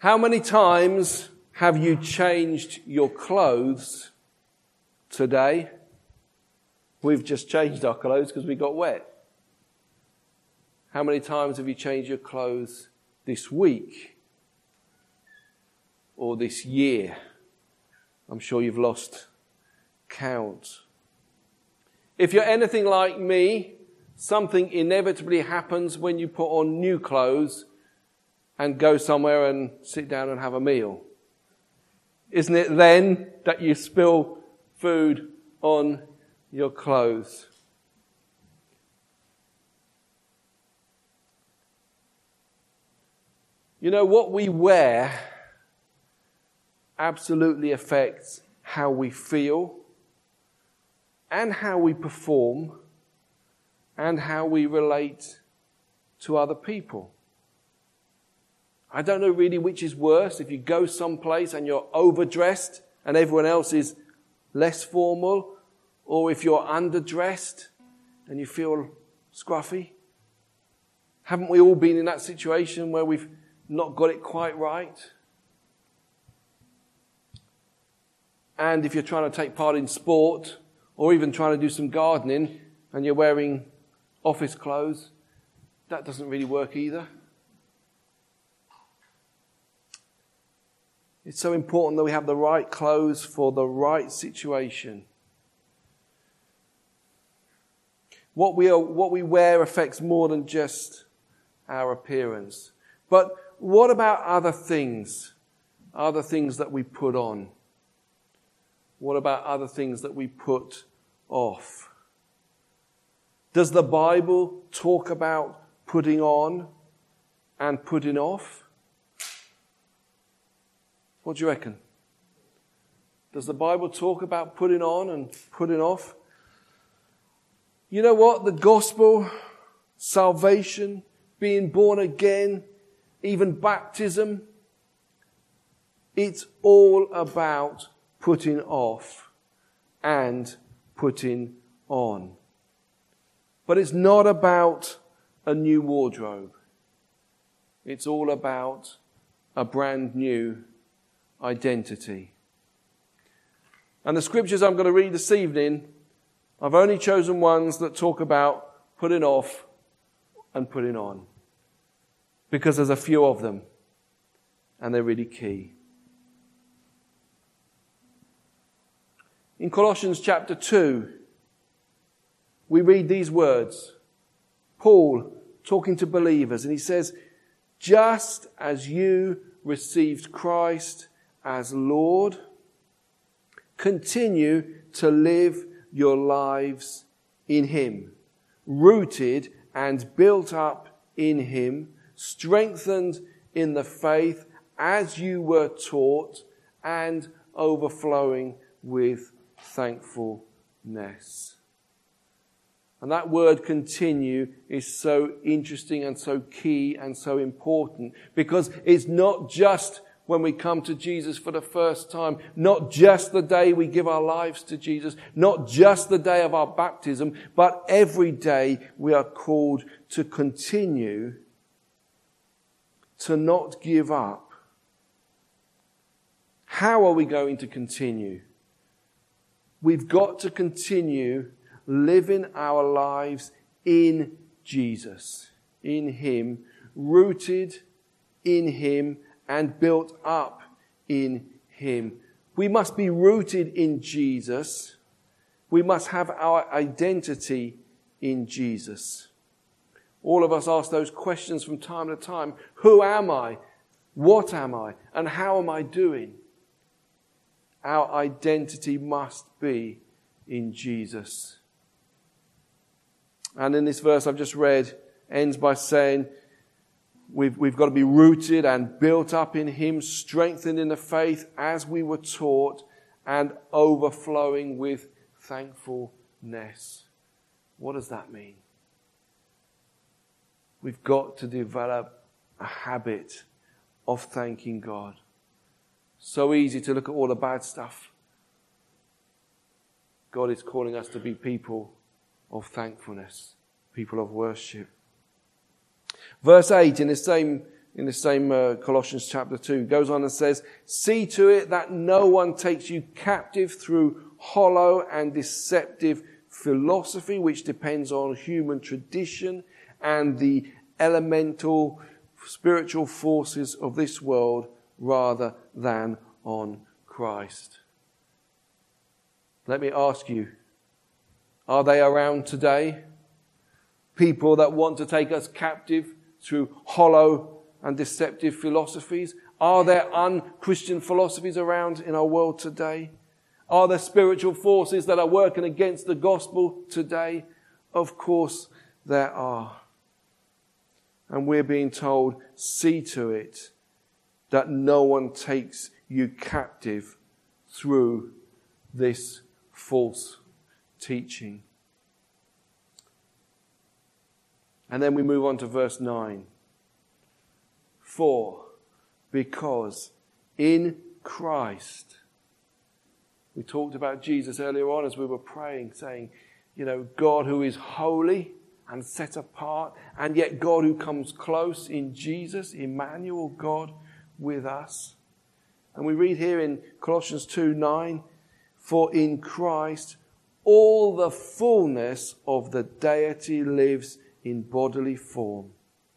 How many times have you changed your clothes today? We've just changed our clothes because we got wet. How many times have you changed your clothes this week or this year? I'm sure you've lost count. If you're anything like me, something inevitably happens when you put on new clothes and go somewhere and sit down and have a meal. Isn't it then that you spill food on your clothes? You know, what we wear absolutely affects how we feel and how we perform and how we relate to other people. I don't know really which is worse, if you go someplace and you're overdressed and everyone else is less formal, or if you're underdressed and you feel scruffy. Haven't we all been in that situation where we've not got it quite right? And if you're trying to take part in sport or even trying to do some gardening and you're wearing office clothes, that doesn't really work either. It's so important that we have the right clothes for the right situation. What we wear affects more than just our appearance. But what about other things? Other things that we put on? What about other things that we put off? Does the Bible talk about putting on and putting off? What do you reckon? Does the Bible talk about putting on and putting off? You know what? The gospel, salvation, being born again, even baptism, it's all about putting off and putting on. But it's not about a new wardrobe. It's all about a brand new identity. And the scriptures I'm going to read this evening, I've only chosen ones that talk about putting off and putting on, because there's a few of them and they're really key. In Colossians chapter 2, we read these words. Paul talking to believers, and he says, just as you received Christ as Lord, continue to live your lives in Him, rooted and built up in Him, strengthened in the faith as you were taught, and overflowing with thankfulness. And that word continue is so interesting and so key and so important, because it's not just when we come to Jesus for the first time, not just the day we give our lives to Jesus, not just the day of our baptism, but every day we are called to continue, to not give up. How are we going to continue? We've got to continue living our lives in Jesus, in Him, rooted in Him and built up in Him. We must be rooted in Jesus. We must have our identity in Jesus. All of us ask those questions from time to time. Who am I? What am I? And how am I doing? Our identity must be in Jesus. And in this verse I've just read, ends by saying, We've got to be rooted and built up in Him, strengthened in the faith as we were taught, and overflowing with thankfulness. What does that mean? We've got to develop a habit of thanking God. So easy to look at all the bad stuff. God is calling us to be people of thankfulness, people of worship. Verse 8 in the same in the same Colossians chapter 2, goes on and says, "See to it that no one takes you captive through hollow and deceptive philosophy, which depends on human tradition and the elemental spiritual forces of this world rather than on Christ." Let me ask you, are they around today? People that want to take us captive through hollow and deceptive philosophies? Are there un-Christian philosophies around in our world today? Are there spiritual forces that are working against the gospel today? Of course there are. And we're being told, see to it that no one takes you captive through this false teaching. And then we move on to verse 9. For, because in Christ, we talked about Jesus earlier on as we were praying, saying, God who is holy and set apart, and yet God who comes close in Jesus, Emmanuel, God with us. And we read here in Colossians 2:9, for in Christ all the fullness of the deity lives in bodily form.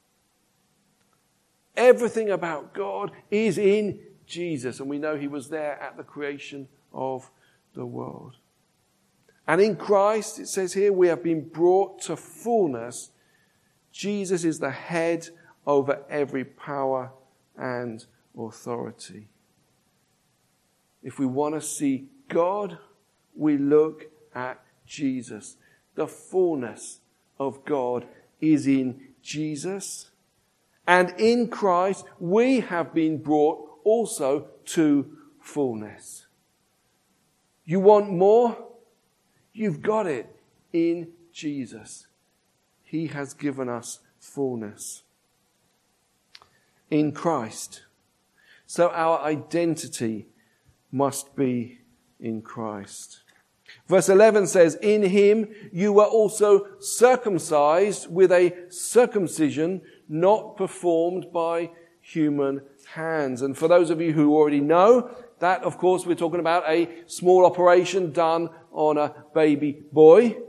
Everything about God is in Jesus, and we know he was there at the creation of the world. And in Christ, it says here, we have been brought to fullness. Jesus is the head over every power and authority. If we want to see God, we look at Jesus. The fullness of God is in Jesus. And in Christ, we have been brought also to fullness. You want more? You've got it in Jesus. He has given us fullness in Christ. So our identity must be in Christ. Verse 11 says, in him you were also circumcised with a circumcision not performed by human hands. And for those of you who already know, that of course we're talking about a small operation done on a baby boy.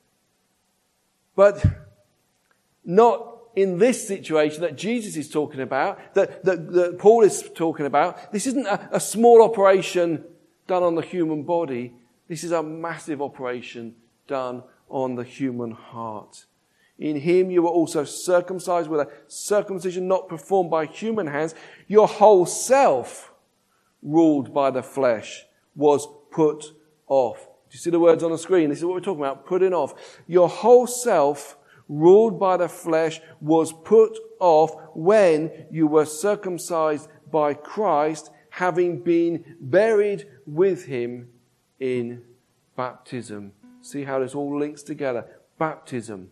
But not in this situation that Jesus is talking about, that Paul is talking about. This isn't a small operation done on the human body. This is a massive operation done on the human heart. In him you were also circumcised with a circumcision not performed by human hands. Your whole self, ruled by the flesh, was put off. Do you see the words on the screen? This is what we're talking about, putting off. Your whole self, ruled by the flesh, was put off when you were circumcised by Christ, having been buried with him in baptism. See how this all links together. Baptism,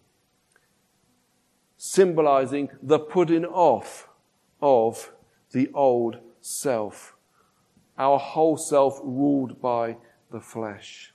symbolizing the putting off of the old self. Our whole self ruled by the flesh.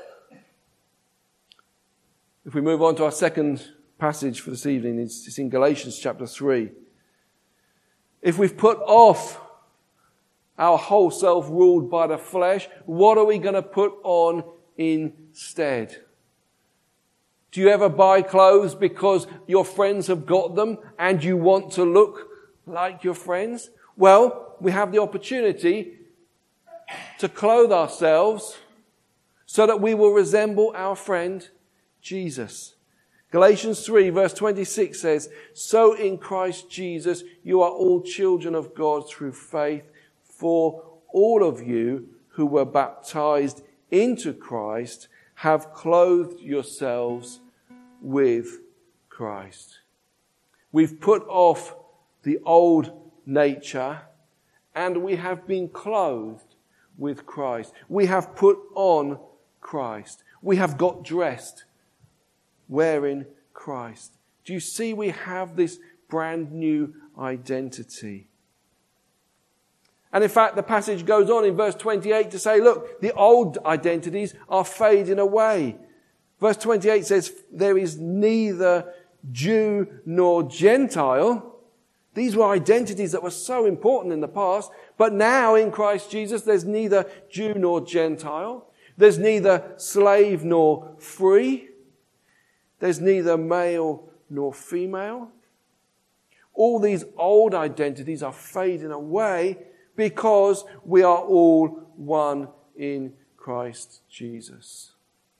If we move on to our second passage for this evening, it's in Galatians chapter 3. If we've put off our whole self ruled by the flesh, what are we going to put on instead? Do you ever buy clothes because your friends have got them and you want to look like your friends? Well, we have the opportunity to clothe ourselves so that we will resemble our friend Jesus. Galatians 3 verse 26 says, so in Christ Jesus you are all children of God through faith, for all of you who were baptized into Christ have clothed yourselves with Christ. We've put off the old nature and we have been clothed with Christ. We have put on Christ. We have got dressed wearing Christ. Do you see we have this brand new identity? And in fact, the passage goes on in verse 28 to say, look, the old identities are fading away. Verse 28 says, there is neither Jew nor Gentile. These were identities that were so important in the past, but now in Christ Jesus there's neither Jew nor Gentile. There's neither slave nor free. There's neither male nor female. All these old identities are fading away because we are all one in Christ Jesus.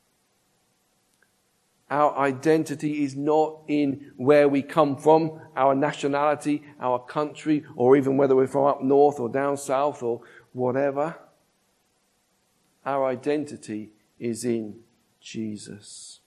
Our identity is not in where we come from, our nationality, our country, or even whether we're from up north or down south or whatever. Our identity is in Jesus.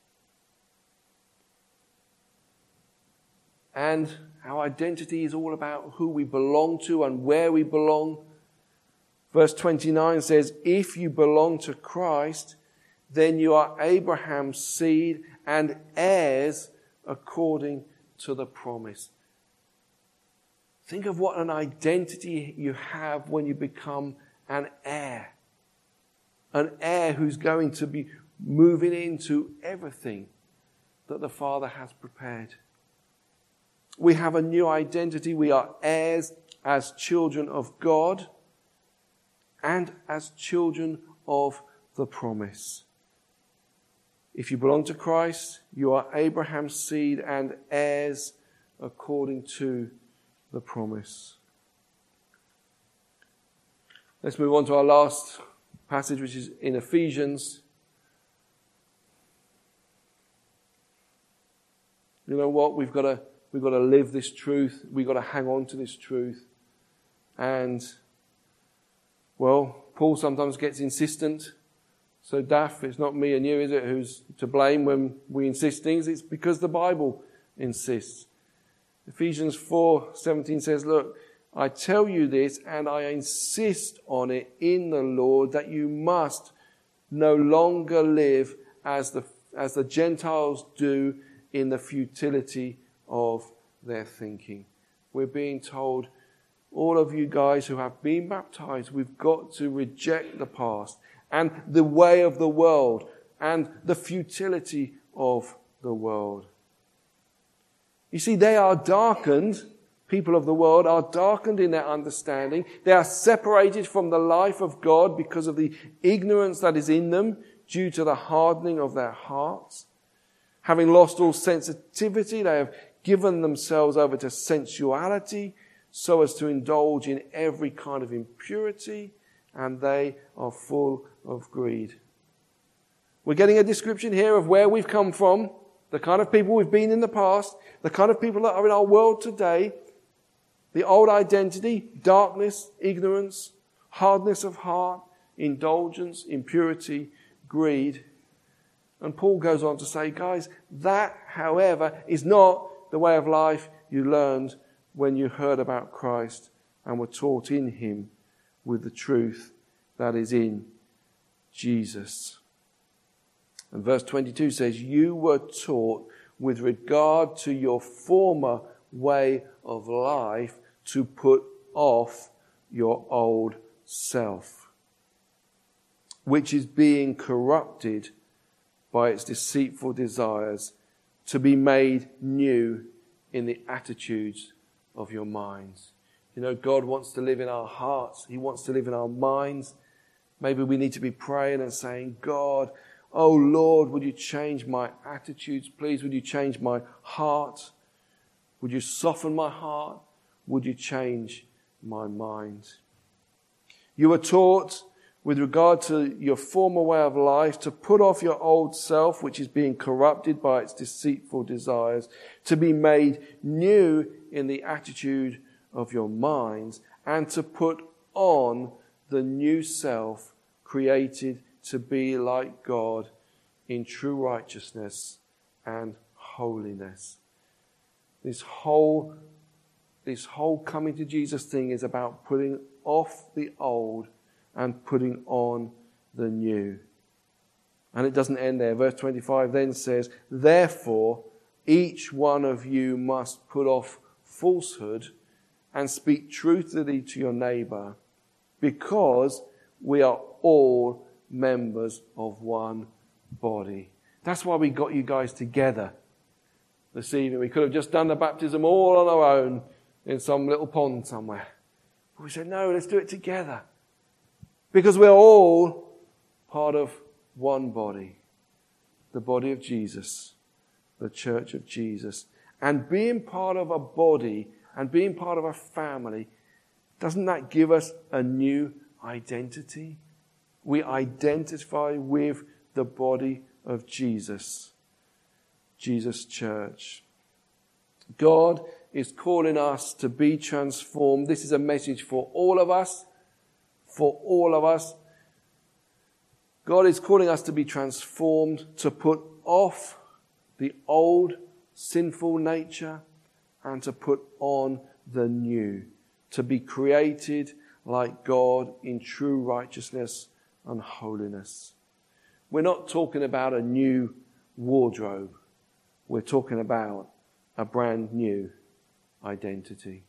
And our identity is all about who we belong to and where we belong. Verse 29 says, if you belong to Christ, then you are Abraham's seed and heirs according to the promise. Think of what an identity you have when you become an heir. An heir who's going to be moving into everything that the Father has prepared. We have a new identity. We are heirs as children of God and as children of the promise. If you belong to Christ, you are Abraham's seed and heirs according to the promise. Let's move on to our last passage, which is in Ephesians. You know what? We've got to live this truth. We've got to hang on to this truth. And, well, Paul sometimes gets insistent. So, Daff, it's not me and you, is it, who's to blame when we insist things? It's because the Bible insists. Ephesians 4:17 says, look, I tell you this and I insist on it in the Lord that you must no longer live as the Gentiles do in the futility of their thinking. We're being told, all of you guys who have been baptized, we've got to reject the past and the way of the world and the futility of the world. You see, they are darkened. People of the world are darkened in their understanding. They are separated from the life of God because of the ignorance that is in them due to the hardening of their hearts. Having lost all sensitivity, they have given themselves over to sensuality so as to indulge in every kind of impurity, and they are full of greed. We're getting a description here of where we've come from, the kind of people we've been in the past, the kind of people that are in our world today, the old identity, darkness, ignorance, hardness of heart, indulgence, impurity, greed. And Paul goes on to say, guys, that, however, is not the way of life you learned when you heard about Christ and were taught in him with the truth that is in Jesus. And verse 22 says, you were taught with regard to your former way of life to put off your old self, which is being corrupted by its deceitful desires, to be made new in the attitudes of your minds. You know, God wants to live in our hearts. He wants to live in our minds. Maybe we need to be praying and saying, God, oh Lord, would you change my attitudes, please? Would you change my heart? Would you soften my heart? Would you change my mind? You were taught with regard to your former way of life to put off your old self, which is being corrupted by its deceitful desires, to be made new in the attitude of your minds, and to put on the new self created to be like God in true righteousness and holiness. This whole coming to Jesus thing is about putting off the old and putting on the new. And it doesn't end there. Verse 25 then says, therefore, each one of you must put off falsehood and speak truthfully to your neighbor, because we are all members of one body. That's why we got you guys together this evening. We could have just done the baptism all on our own, in some little pond somewhere. But we say, no, let's do it together. Because we're all part of one body. The body of Jesus. The church of Jesus. And being part of a body and being part of a family, doesn't that give us a new identity? We identify with the body of Jesus. Jesus' church. God is calling us to be transformed. This is a message for all of us. For all of us. God is calling us to be transformed, to put off the old sinful nature and to put on the new. To be created like God in true righteousness and holiness. We're not talking about a new wardrobe. We're talking about a brand new identity.